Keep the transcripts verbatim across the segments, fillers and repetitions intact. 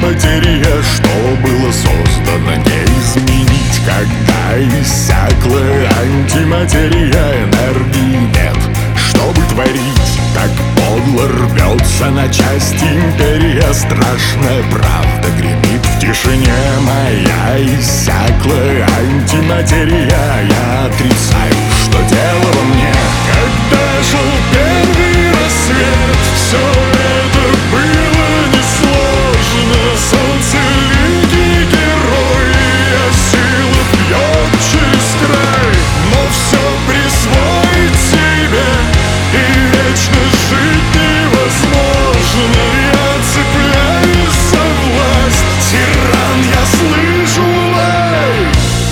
материя, что было создано, не изменить. Когда иссякла антиматерия, энергии нет, чтобы творить. Так подло рвется на части империя, страшная правда гремит в тишине. Моя иссякла антиматерия, я отрицаю, что дело во мне. Когда шел первый рассвет, все это было несложно. Солнцеликий герой, а сила бьет через край. Но все присвоить себе и вечно жить невозможно. Я цепляюсь за власть, тиран, я слышу лай.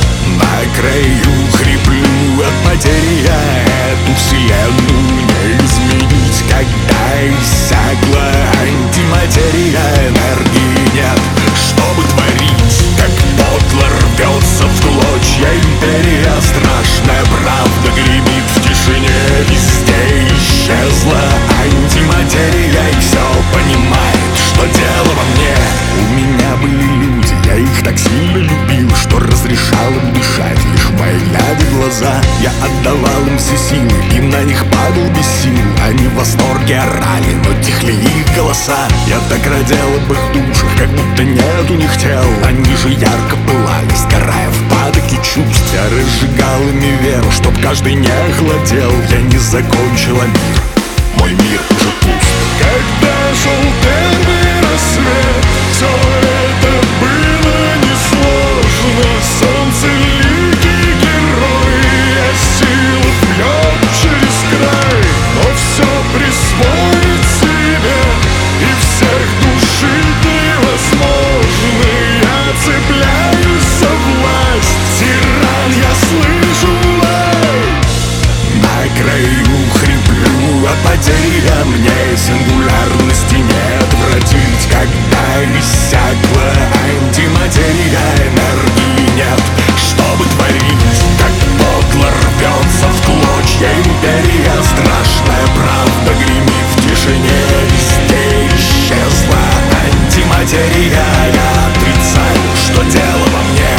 На краю хриплю от потери, эту вселенную не изменить. Когда иссякла антиматерия, энергии нет, чтобы творить. Как подло рвется в клочья империя, страшная правда гремит в тишине. Везде исчезла антиматерия, и все понимает, что дело во мне. У меня были люди, я их так сильно любил, что разрешал им дышать, лишь мои глядя глаза. Я отдавал им все силы и на них падал без сил. Они в восторге орали, но тихли их голоса. Я так родил об их душах, как будто нет у них тел. Они же ярко пылали, сгорая в падоке чувств. Я разжигал ими веру, чтоб каждый не охладел. Я не закончила мир, мой мир уже пуст. Когда шел первый рассвет, все это было несложно. Солнцеликий герой, а сила бьет через край. Но все присвоить себе и всех душить невозможно. Я цепляюсь за власть, тиран, я слышу лай. На краю хриплю от потери, а мне сингулярности не отвратить. Когда иссякла антиматерия, энергии нет, чтобы творить. Как подло рвется в клочья империя, страшная правда гремит в тишине. Везде исчезла антиматерия, я отрицаю, что дело во мне.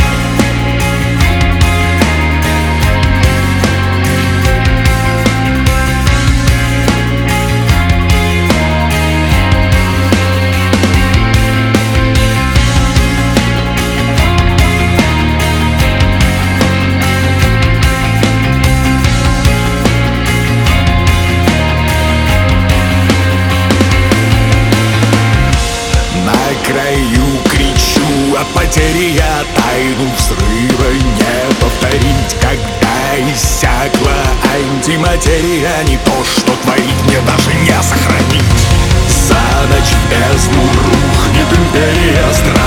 Краю кричу от потери, я тайну взрыва не повторить. Когда иссякла антиматерия, не то что творить, мне даже не сохранить. За ночь в бездну рухнет империя.